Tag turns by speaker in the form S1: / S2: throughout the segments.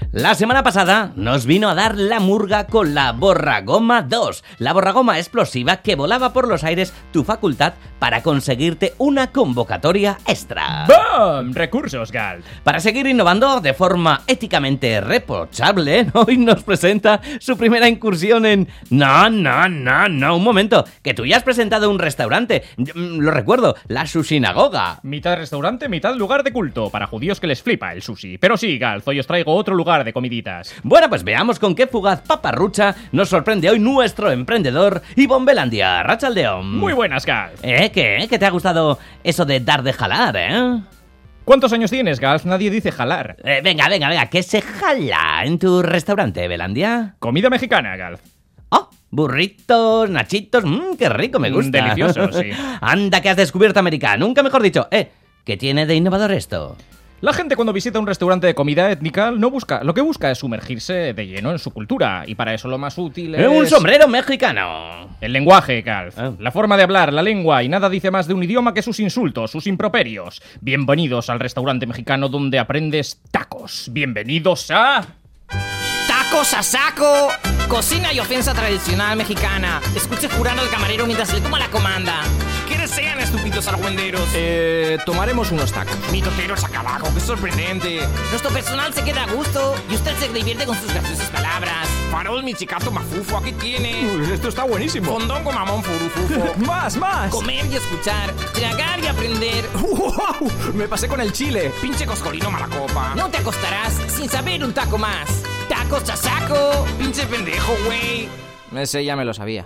S1: La semana pasada nos vino a dar la murga con la Borragoma 2, la borragoma explosiva que volaba por los aires tu facultad para conseguirte una convocatoria extra.
S2: ¡Bum! Recursos, Gal.
S1: Para seguir innovando de forma éticamente reprochable, hoy nos presenta su primera incursión en... No, un momento, que tú ya has presentado un restaurante, lo recuerdo, la Sushinagoga.
S2: Mitad restaurante, mitad lugar de culto, para judíos que les flipa el sushi. Pero sí, Gal, hoy os traigo otro lugar de comiditas.
S1: Bueno, pues veamos con qué fugaz paparrucha nos sorprende hoy nuestro emprendedor Ivonne Belandia, Rachaldeón.
S2: Muy buenas, Gal.
S1: ¿Qué? ¿Qué te ha gustado eso de dar de jalar,
S2: ¿Cuántos años tienes, Gal? Nadie dice jalar.
S1: Venga, ¿qué se jala en tu restaurante, Belandia?
S2: Comida mexicana, Gal.
S1: ¡Oh! Burritos, nachitos, qué rico, me gusta.
S2: Delicioso, sí.
S1: Anda, que has descubierto América, nunca mejor dicho. ¿Qué tiene de innovador esto?
S2: La gente cuando visita un restaurante de comida étnica lo que busca es sumergirse de lleno en su cultura, y para eso lo más útil es...
S1: ¡Un sombrero mexicano!
S2: El lenguaje, Gal. La forma de hablar, la lengua, y nada dice más de un idioma que sus insultos, sus improperios. Bienvenidos al restaurante mexicano donde aprendes tacos. Bienvenidos a...
S3: ¡Tacos a saco! Cocina y ofensa tradicional mexicana. Escuche jurar al camarero mientras le toma la comanda. ¿Qué desean, estúpidos argüenderos?
S4: Tomaremos unos tacos.
S3: Mitoteros acá abajo, qué sorprendente. Nuestro personal se queda a gusto y usted se divierte con sus graciosas palabras.
S4: Farol, michicato, mafufo, aquí tiene.
S3: Esto está buenísimo.
S4: Fondongo, mamón, furufufo.
S3: ¡Más! Comer y escuchar, tragar y aprender.
S4: ¡Wow! Me pasé con el chile.
S3: Pinche coscolino mala copa. No te acostarás sin saber un taco más. ¡Tacos a saco!
S4: Pinche pendejo, güey.
S3: Ese ya me lo sabía.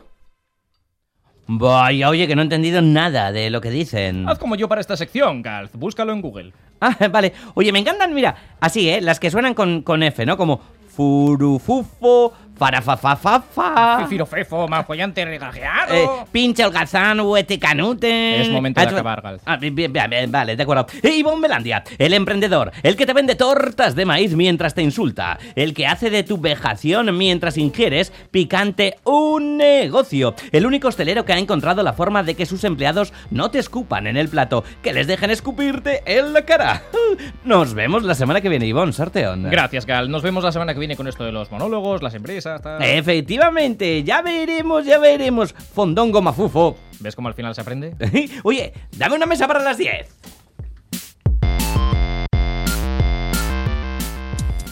S1: Vaya, oye, que no he entendido nada de lo que dicen.
S2: Haz como yo para esta sección, Gal. Búscalo en Google.
S1: Vale. Oye, me encantan, mira, así, las que suenan con F, ¿no? Como furufufo, farafafafafa.
S2: Fifirofefo, mafollante regajeado.
S1: Pinche holgazán, huete canute.
S2: Es momento de acabar, Gal.
S1: Bien, vale, de acuerdo. Ivonne Belandia, el emprendedor, el que te vende tortas de maíz mientras te insulta, el que hace de tu vejación mientras ingieres picante un negocio, el único hostelero que ha encontrado la forma de que sus empleados no te escupan en el plato, que les dejen escupirte en la cara. Nos vemos la semana que viene, Ivonne Sarteón.
S2: Gracias, Gal. Nos vemos la semana que viene con esto de los monólogos, las empresas, tal.
S1: Efectivamente, ya veremos. Fondongo mafufo.
S2: ¿Ves cómo al final se aprende?
S1: Oye, dame una mesa para las 10.